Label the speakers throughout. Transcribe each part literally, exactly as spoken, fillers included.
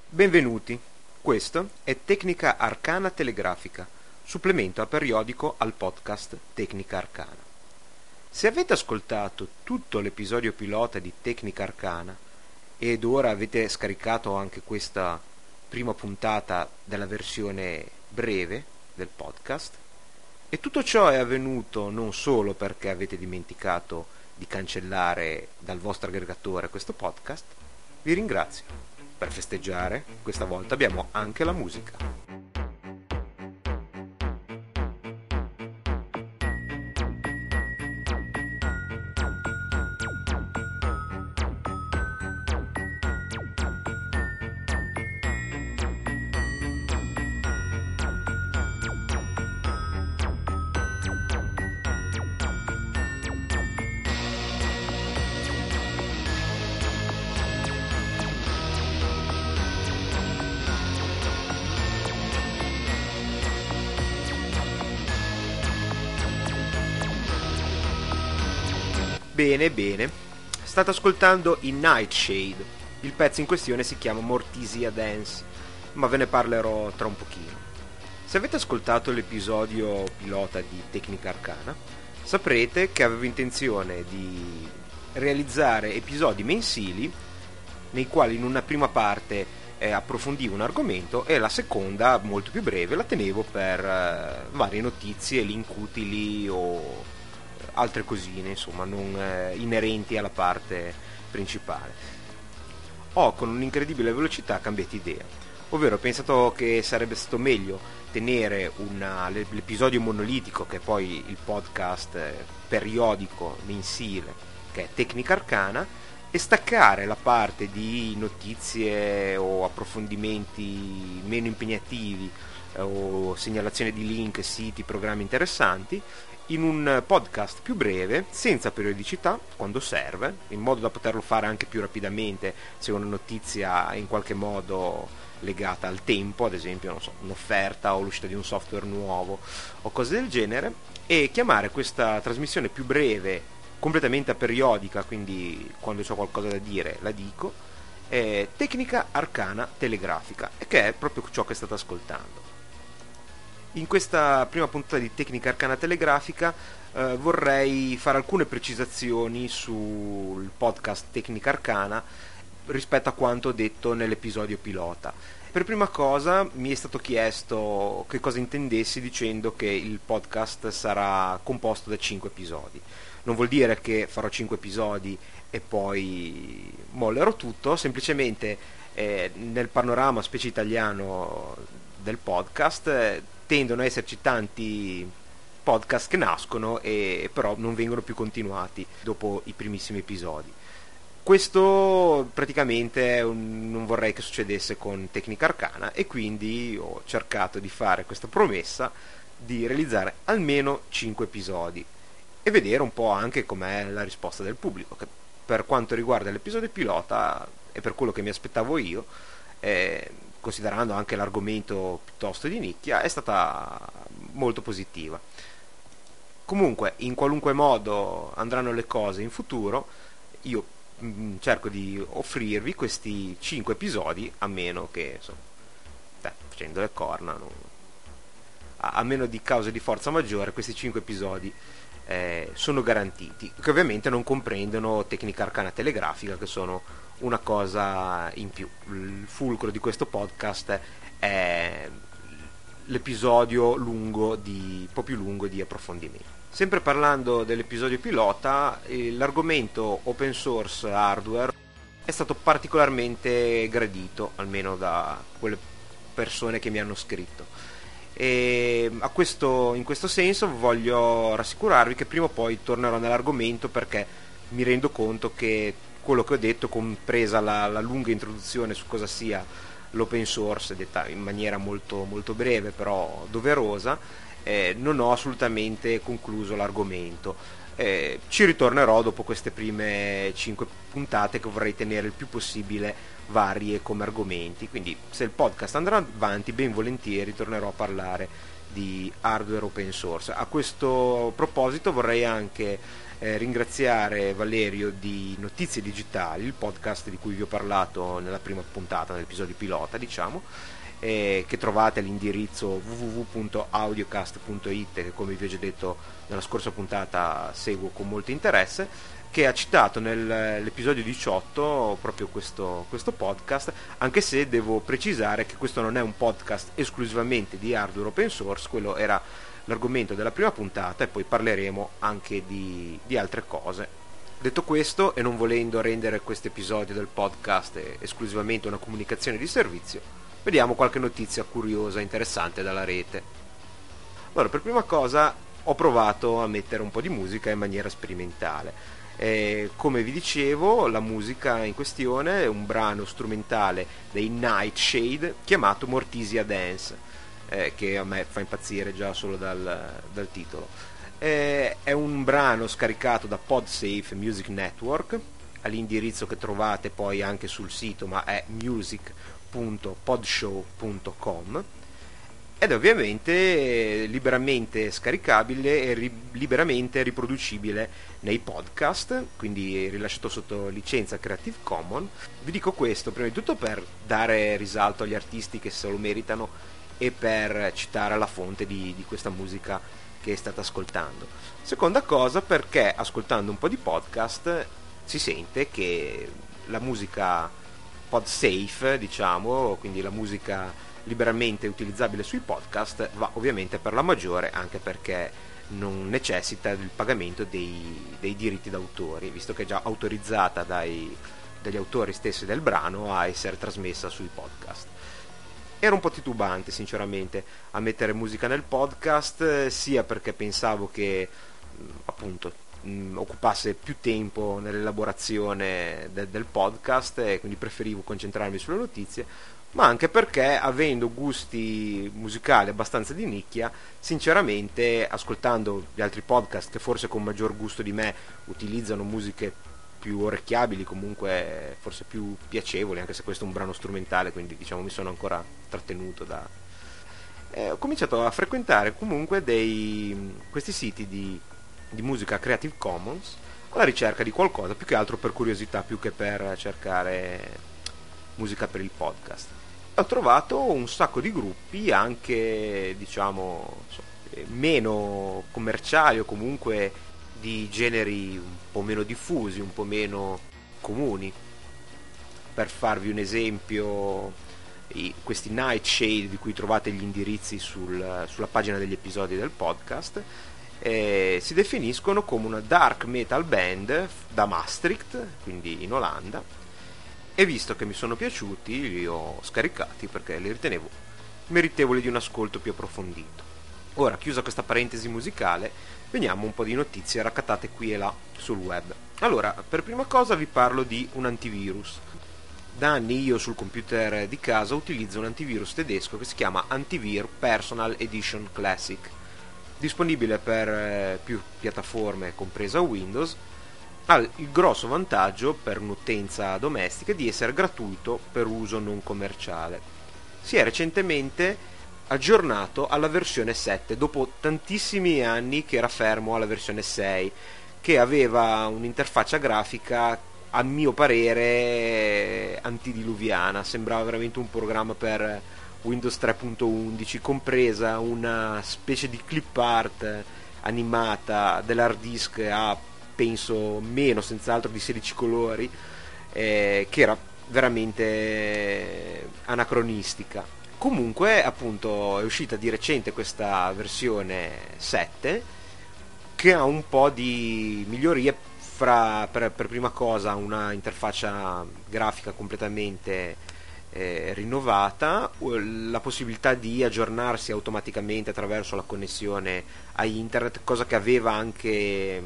Speaker 1: Benvenuti, questo è Tecnica Arcana Telegrafica, supplemento a periodico al podcast Tecnica Arcana. Se avete ascoltato tutto l'episodio pilota di Tecnica Arcana ed ora avete scaricato anche questa prima puntata della versione breve del podcast, e tutto ciò è avvenuto non solo perché avete dimenticato di cancellare dal vostro aggregatore questo podcast, vi ringrazio. Per festeggiare, questa volta abbiamo anche la musica. Bene, bene. State ascoltando i Nightshade. Il pezzo in questione si chiama Mortisia Dance, ma ve ne parlerò tra un pochino. Se avete ascoltato l'episodio pilota di Tecnica Arcana, saprete che avevo intenzione di realizzare episodi mensili nei quali in una prima parte eh, approfondivo un argomento e la seconda, molto più breve, la tenevo per eh, varie notizie, link utili o altre cosine, insomma, non eh, inerenti alla parte principale. Ho con un'incredibile velocità cambiato idea, ovvero ho pensato che sarebbe stato meglio tenere una, l'episodio monolitico, che è poi il podcast eh, periodico mensile, che è Tecnica Arcana, e staccare la parte di notizie o approfondimenti meno impegnativi eh, o segnalazione di link, siti, programmi interessanti in un podcast più breve, senza periodicità, quando serve, in modo da poterlo fare anche più rapidamente se una notizia è in qualche modo legata al tempo, ad esempio, non so, un'offerta o l'uscita di un software nuovo o cose del genere, e chiamare questa trasmissione più breve, completamente aperiodica, quindi quando ho qualcosa da dire la dico, è Tecnica Arcana Telegrafica, e che è proprio ciò che state ascoltando. In questa prima puntata di Tecnica Arcana Telegrafica eh, vorrei fare alcune precisazioni sul podcast Tecnica Arcana rispetto a quanto detto nell'episodio pilota. Per prima cosa mi è stato chiesto che cosa intendessi dicendo che il podcast sarà composto da cinque episodi. Non vuol dire che farò cinque episodi e poi mollerò tutto, semplicemente eh, nel panorama specie italiano del podcast eh, tendono a esserci tanti podcast che nascono e però non vengono più continuati dopo i primissimi episodi. Questo praticamente un, non vorrei che succedesse con Tecnica Arcana, e quindi ho cercato di fare questa promessa di realizzare almeno cinque episodi e vedere un po' anche com'è la risposta del pubblico, che per quanto riguarda l'episodio pilota e per quello che mi aspettavo io, eh, considerando anche l'argomento piuttosto di nicchia, è stata molto positiva. Comunque, in qualunque modo andranno le cose in futuro, io mh, cerco di offrirvi questi cinque episodi, a meno che, insomma, beh, facendo le corna, non... a, a meno di cause di forza maggiore, questi cinque episodi eh, sono garantiti, che ovviamente non comprendono Tecnica Arcana Telegrafica, che sono una cosa in più. Il fulcro di questo podcast è l'episodio lungo di, un po' più lungo di approfondimento. Sempre parlando dell'episodio pilota, l'argomento open source hardware è stato particolarmente gradito, almeno da quelle persone che mi hanno scritto. E a questo, in questo senso voglio rassicurarvi che prima o poi tornerò nell'argomento, perché mi rendo conto che quello che ho detto, compresa la, la lunga introduzione su cosa sia l'open source, detta in maniera molto, molto breve però doverosa, eh, non ho assolutamente concluso l'argomento. Eh, ci ritornerò dopo queste prime cinque puntate, che vorrei tenere il più possibile varie come argomenti, quindi se il podcast andrà avanti ben volentieri tornerò a parlare di hardware open source. A questo proposito vorrei anche eh, ringraziare Valerio di Notizie Digitali, il podcast di cui vi ho parlato nella prima puntata, nell'episodio pilota, diciamo, eh, che trovate all'indirizzo w w w punto audiocast punto i t, che come vi ho già detto nella scorsa puntata seguo con molto interesse, che ha citato nell'episodio diciotto proprio questo, questo podcast, anche se devo precisare che questo non è un podcast esclusivamente di hardware open source, quello era l'argomento della prima puntata e poi parleremo anche di, di altre cose. Detto questo, e non volendo rendere questo episodio del podcast esclusivamente una comunicazione di servizio, vediamo qualche notizia curiosa e interessante dalla rete. Allora, per prima cosa ho provato a mettere un po' di musica in maniera sperimentale. Eh, come vi dicevo, la musica in questione è un brano strumentale dei Nightshade chiamato Mortisia Dance, eh, che a me fa impazzire già solo dal, dal titolo. Eh, è un brano scaricato da PodSafe Music Network all'indirizzo che trovate poi anche sul sito, ma è music punto podshow punto com, ed è ovviamente liberamente scaricabile e ri- liberamente riproducibile nei podcast, quindi rilasciato sotto licenza Creative Commons. Vi dico questo prima di tutto per dare risalto agli artisti che se lo meritano e per citare la fonte di, di questa musica che state ascoltando. Seconda cosa, perché ascoltando un po' di podcast si sente che la musica podsafe, diciamo, quindi la musica liberamente utilizzabile sui podcast, va ovviamente per la maggiore, anche perché non necessita del pagamento dei, dei diritti d'autore, visto che è già autorizzata dai, dagli autori stessi del brano a essere trasmessa sui podcast. Ero un po' titubante sinceramente a mettere musica nel podcast, sia perché pensavo che appunto mh, occupasse più tempo nell'elaborazione de- del podcast, e quindi preferivo concentrarmi sulle notizie, ma anche perché, avendo gusti musicali abbastanza di nicchia, sinceramente ascoltando gli altri podcast che forse con maggior gusto di me utilizzano musiche più orecchiabili, comunque forse più piacevoli, anche se questo è un brano strumentale, quindi diciamo mi sono ancora trattenuto da... Eh, ho cominciato a frequentare comunque dei, questi siti di, di musica Creative Commons alla ricerca di qualcosa, più che altro per curiosità, più che per cercare musica per il podcast. Ho trovato un sacco di gruppi, anche diciamo meno commerciali o comunque di generi un po' meno diffusi, un po' meno comuni. Per farvi un esempio, i, questi Nightshade, di cui trovate gli indirizzi sul, sulla pagina degli episodi del podcast, eh, si definiscono come una dark metal band da Maastricht, quindi in Olanda, e visto che mi sono piaciuti li ho scaricati perché li ritenevo meritevoli di un ascolto più approfondito. Ora, chiusa questa parentesi musicale, veniamo un po' di notizie raccattate qui e là sul web. Allora, per prima cosa vi parlo di un antivirus. Da anni io sul computer di casa utilizzo un antivirus tedesco che si chiama Antivir Personal Edition Classic, disponibile per eh, più piattaforme compresa Windows. Ha il grosso vantaggio per un'utenza domestica di essere gratuito per uso non commerciale. Si è recentemente aggiornato alla versione sette dopo tantissimi anni che era fermo alla versione sei, che aveva un'interfaccia grafica a mio parere antidiluviana, sembrava veramente un programma per Windows tre punto undici, compresa una specie di clip art animata dell'hard disk a penso meno senz'altro di sedici colori, eh, che era veramente anacronistica. Comunque appunto è uscita di recente questa versione sette che ha un po' di migliorie, fra, per, per prima cosa una interfaccia grafica completamente eh, rinnovata, la possibilità di aggiornarsi automaticamente attraverso la connessione a internet, cosa che aveva anche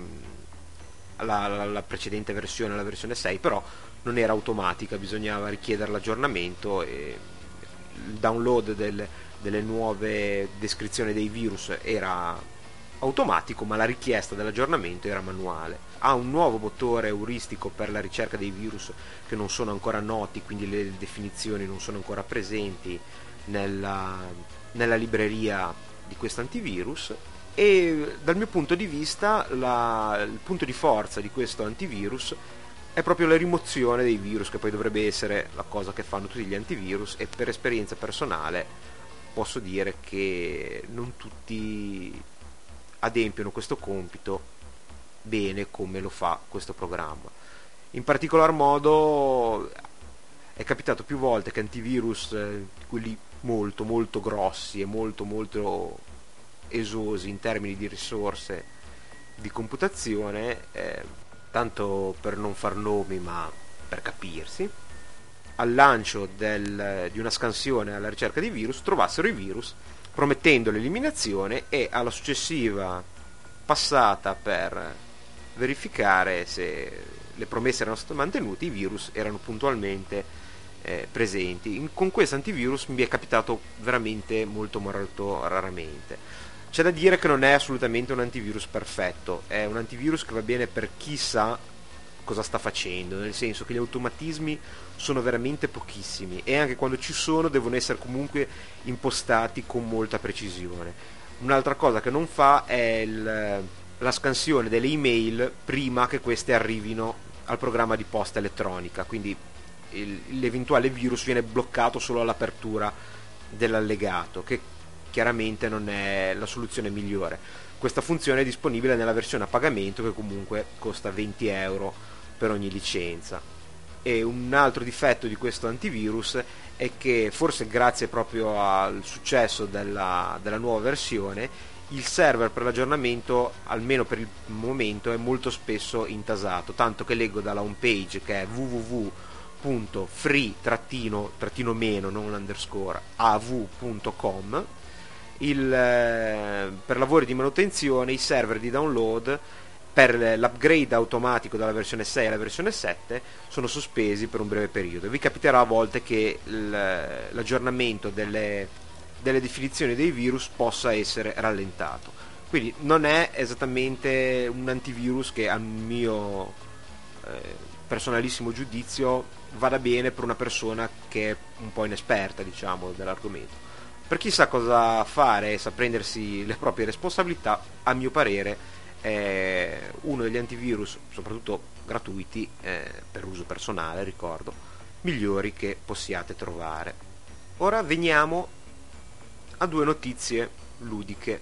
Speaker 1: la, la, la precedente versione, la versione sei, però non era automatica, bisognava richiedere l'aggiornamento, e il download del, delle nuove descrizioni dei virus era automatico, ma la richiesta dell'aggiornamento era manuale. Ha un nuovo motore euristico per la ricerca dei virus che non sono ancora noti, quindi le definizioni non sono ancora presenti nella, nella libreria di questo antivirus, e dal mio punto di vista la, il punto di forza di questo antivirus è proprio la rimozione dei virus, che poi dovrebbe essere la cosa che fanno tutti gli antivirus, e per esperienza personale posso dire che non tutti adempiono questo compito bene come lo fa questo programma. In particolar modo è capitato più volte che antivirus, eh, quelli molto molto grossi e molto molto esosi in termini di risorse di computazione, eh, tanto per non far nomi ma per capirsi, al lancio del, di una scansione alla ricerca di virus trovassero i virus, promettendo l'eliminazione, e alla successiva passata per verificare se le promesse erano state mantenute, i virus erano puntualmente eh, presenti. In, con questo antivirus mi è capitato veramente molto molto raramente. C'è da dire che non è assolutamente un antivirus perfetto, è un antivirus che va bene per chi sa cosa sta facendo, nel senso che gli automatismi sono veramente pochissimi e anche quando ci sono devono essere comunque impostati con molta precisione. Un'altra cosa che non fa è il, la scansione delle email prima che queste arrivino al programma di posta elettronica, quindi il, l'eventuale virus viene bloccato solo all'apertura dell'allegato, che chiaramente non è la soluzione migliore. Questa funzione è disponibile nella versione a pagamento, che comunque costa venti euro per ogni licenza. E un altro difetto di questo antivirus è che, forse grazie proprio al successo della, della nuova versione, il server per l'aggiornamento, almeno per il momento, è molto spesso intasato, tanto che leggo dalla home page, che è w w w punto free meno non underscore a v punto com, il, eh, per lavori di manutenzione i server di download per l'upgrade automatico dalla versione sei alla versione sette sono sospesi per un breve periodo. Vi capiterà a volte che l'aggiornamento delle, delle definizioni dei virus possa essere rallentato, quindi non è esattamente un antivirus che, a mio eh, personalissimo giudizio, vada bene per una persona che è un po' inesperta, diciamo, dell'argomento. Per chi sa cosa fare e sa prendersi le proprie responsabilità, a mio parere è uno degli antivirus, soprattutto gratuiti, eh, per uso personale, ricordo, migliori che possiate trovare. Ora veniamo a due notizie ludiche.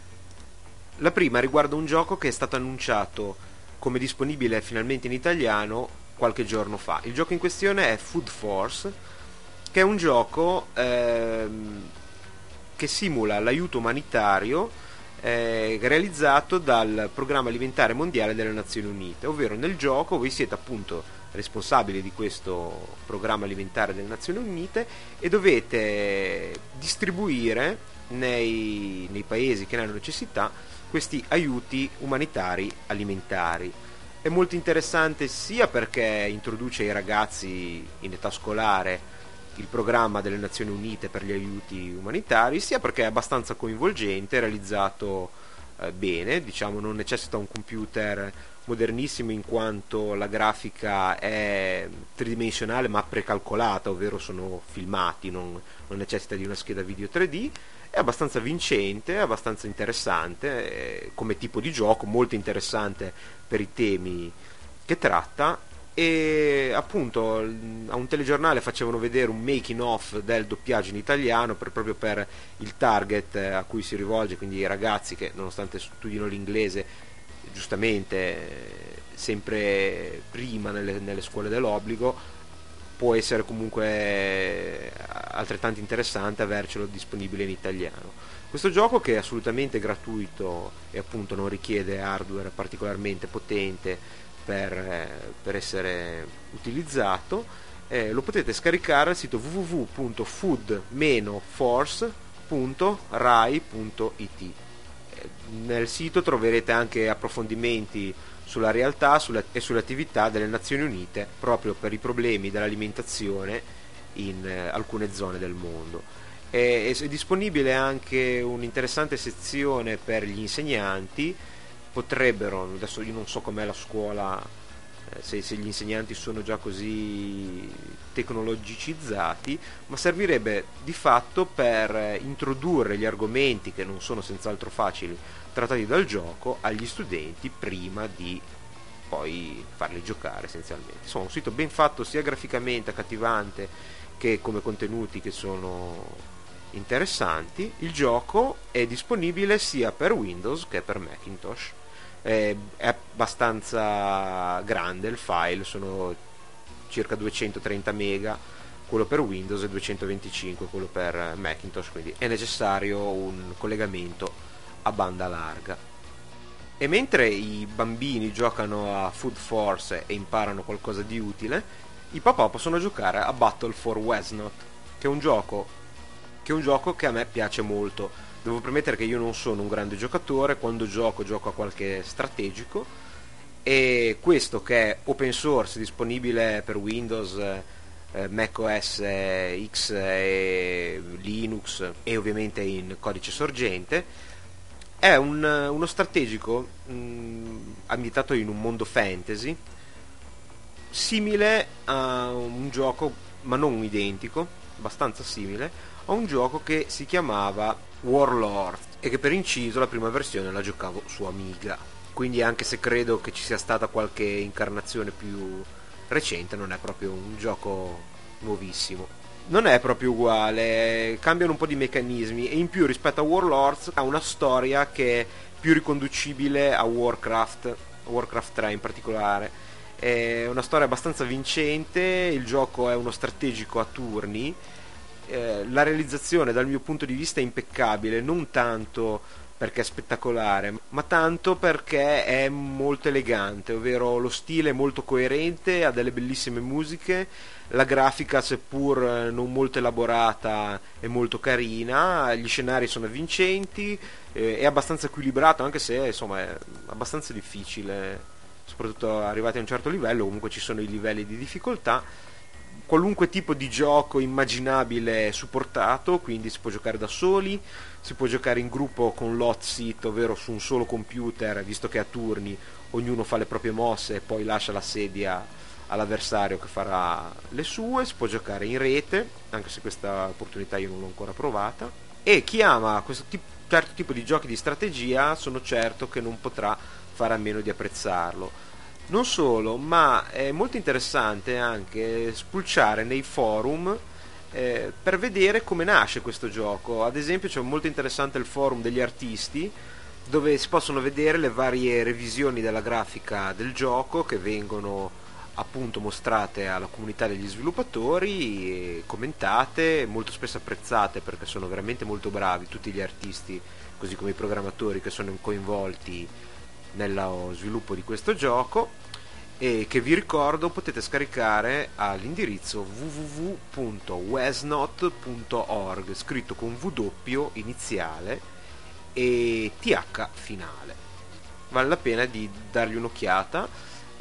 Speaker 1: La prima riguarda un gioco che è stato annunciato come disponibile finalmente in italiano qualche giorno fa. Il gioco in questione è Food Force, che è un gioco ehm, che simula l'aiuto umanitario eh, realizzato dal Programma Alimentare Mondiale delle Nazioni Unite, ovvero nel gioco voi siete appunto responsabili di questo Programma Alimentare delle Nazioni Unite e dovete distribuire nei, nei paesi che ne hanno necessità questi aiuti umanitari alimentari. È molto interessante sia perché introduce ai ragazzi in età scolare il programma delle Nazioni Unite per gli aiuti umanitari, sia perché è abbastanza coinvolgente, realizzato eh, bene, diciamo non necessita un computer modernissimo in quanto la grafica è tridimensionale ma precalcolata, ovvero sono filmati, non, non necessita di una scheda video tre D, è abbastanza vincente, è abbastanza interessante eh, come tipo di gioco, molto interessante per i temi che tratta. E appunto a un telegiornale facevano vedere un making of del doppiaggio in italiano per, proprio per il target a cui si rivolge, quindi i ragazzi che nonostante studino l'inglese giustamente sempre prima nelle, nelle scuole dell'obbligo, può essere comunque altrettanto interessante avercelo disponibile in italiano. Questo gioco, che è assolutamente gratuito e appunto non richiede hardware particolarmente potente Per, eh, per essere utilizzato, eh, lo potete scaricare al sito w w w punto food force punto rai punto i t. Eh, nel sito troverete anche approfondimenti sulla realtà sulla, e sulle attività delle Nazioni Unite proprio per i problemi dell'alimentazione in eh, alcune zone del mondo. È, è disponibile anche un'interessante sezione per gli insegnanti. Potrebbero, adesso io non so com'è la scuola eh, se, se gli insegnanti sono già così tecnologicizzati, ma servirebbe di fatto per introdurre gli argomenti, che non sono senz'altro facili, trattati dal gioco agli studenti prima di poi farli giocare essenzialmente. Insomma, un sito ben fatto sia graficamente accattivante che come contenuti che sono interessanti. Il gioco è disponibile sia per Windows che per Macintosh. È, è abbastanza grande il file, sono circa duecentotrenta mega quello per Windows e duecentoventicinque quello per Macintosh, quindi è necessario un collegamento a banda larga. E mentre i bambini giocano a Food Force e imparano qualcosa di utile, i papà possono giocare a Battle for Wesnot, che è un gioco che è un gioco che a me piace molto. Devo premettere che io non sono un grande giocatore, quando gioco gioco a qualche strategico, e questo, che è open source, disponibile per Windows, eh, macOS X e Linux, e ovviamente in codice sorgente, è un, uno strategico mh, ambientato in un mondo fantasy, simile a un gioco, ma non identico, abbastanza simile a un gioco che si chiamava Warlord, e che per inciso la prima versione la giocavo su Amiga, quindi anche se credo che ci sia stata qualche incarnazione più recente, non è proprio un gioco nuovissimo. Non è proprio uguale, cambiano un po' di meccanismi, e in più rispetto a Warlords ha una storia che è più riconducibile a Warcraft, Warcraft tre in particolare. È una storia abbastanza vincente, il gioco è uno strategico a turni. Eh, la realizzazione dal mio punto di vista è impeccabile, non tanto perché è spettacolare, ma tanto perché è molto elegante, ovvero lo stile è molto coerente, ha delle bellissime musiche, la grafica, seppur non molto elaborata, è molto carina, gli scenari sono avvincenti, eh, è abbastanza equilibrato, anche se insomma è abbastanza difficile, soprattutto arrivati a un certo livello. Comunque ci sono i livelli di difficoltà. Qualunque tipo di gioco immaginabile è supportato, quindi si può giocare da soli, si può giocare in gruppo con l'hot seat, ovvero su un solo computer, visto che a turni ognuno fa le proprie mosse e poi lascia la sedia all'avversario che farà le sue. Si può giocare in rete, anche se questa opportunità io non l'ho ancora provata, e chi ama questo tipo, certo tipo di giochi di strategia, sono certo che non potrà fare a meno di apprezzarlo. Non solo, ma è molto interessante anche spulciare nei forum eh, per vedere come nasce questo gioco. Ad esempio c'è molto interessante il forum degli artisti, dove si possono vedere le varie revisioni della grafica del gioco che vengono appunto mostrate alla comunità degli sviluppatori, commentate, molto spesso apprezzate, perché sono veramente molto bravi tutti gli artisti, così come i programmatori che sono coinvolti nello sviluppo di questo gioco, e che vi ricordo potete scaricare all'indirizzo w w w punto wesnot punto org, scritto con W iniziale e T H finale. Vale la pena di dargli un'occhiata,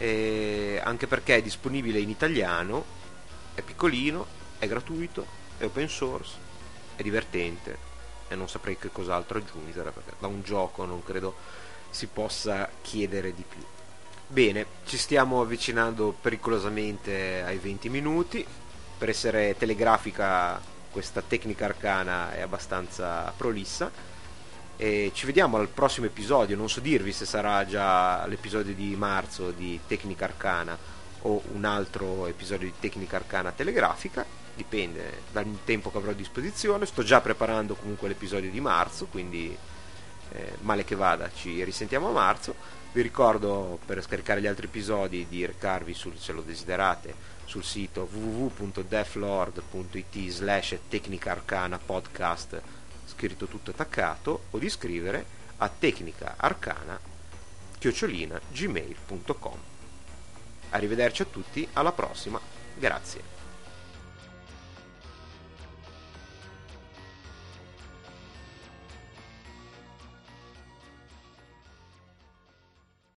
Speaker 1: eh, anche perché è disponibile in italiano, è piccolino, è gratuito, è open source, è divertente, e non saprei che cos'altro aggiungere, perché da un gioco non credo si possa chiedere di più. Bene, ci stiamo avvicinando pericolosamente ai venti minuti. Per essere telegrafica, questa tecnica arcana è abbastanza prolissa, e ci vediamo al prossimo episodio. Non so dirvi se sarà già l'episodio di marzo di Tecnica Arcana o un altro episodio di Tecnica Arcana telegrafica, dipende dal tempo che avrò a disposizione. Sto già preparando comunque l'episodio di marzo, quindi eh, male che vada ci risentiamo a marzo. Vi ricordo, per scaricare gli altri episodi, di recarvi, sul, se lo desiderate, sul sito w w w punto deflord punto i t slash tecnica arcana podcast, scritto tutto attaccato, o di scrivere a tecnicaarcana chiocciolina gmail punto com. Arrivederci a tutti, alla prossima, grazie.